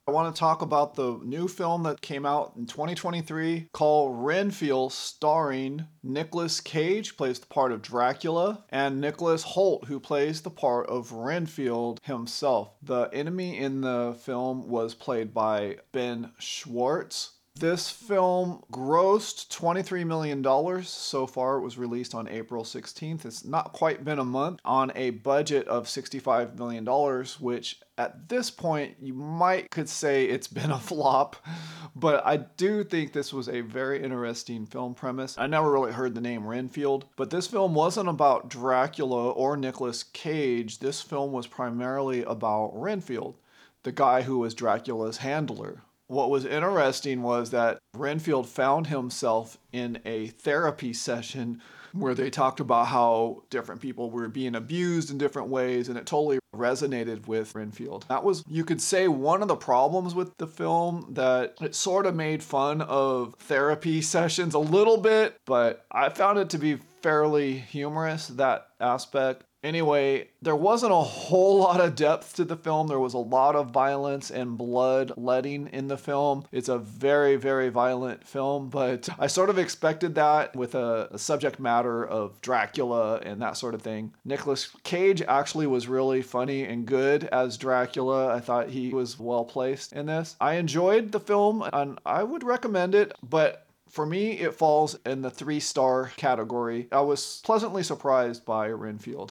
I want to talk about the new film that came out in 2023 called Renfield, starring Nicolas Cage, plays the part of Dracula, and Nicholas Hoult, who plays the part of Renfield himself. The enemy in the film was played by Ben Schwartz. This film grossed $23 million so far. It was released on April 16th. It's not quite been a month on a budget of $65 million, which at this point you could say it's been a flop. But I do think this was a very interesting film premise. I never really heard the name Renfield, but this film wasn't about Dracula or Nicolas Cage. This film was primarily about Renfield, the guy who was Dracula's handler. What was interesting was that Renfield found himself in a therapy session where they talked about how different people were being abused in different ways, and it totally resonated with Renfield. That was, you could say, one of the problems with the film, that it sort of made fun of therapy sessions a little bit, but I found it to be fairly humorous, that aspect. Anyway, there wasn't a whole lot of depth to the film. There was a lot of violence and bloodletting in the film. It's a very, very violent film, but I sort of expected that with a subject matter of Dracula and that sort of thing. Nicolas Cage actually was really funny and good as Dracula. I thought he was well placed in this. I enjoyed the film and I would recommend it, but for me, it falls in the 3-star category. I was pleasantly surprised by Renfield.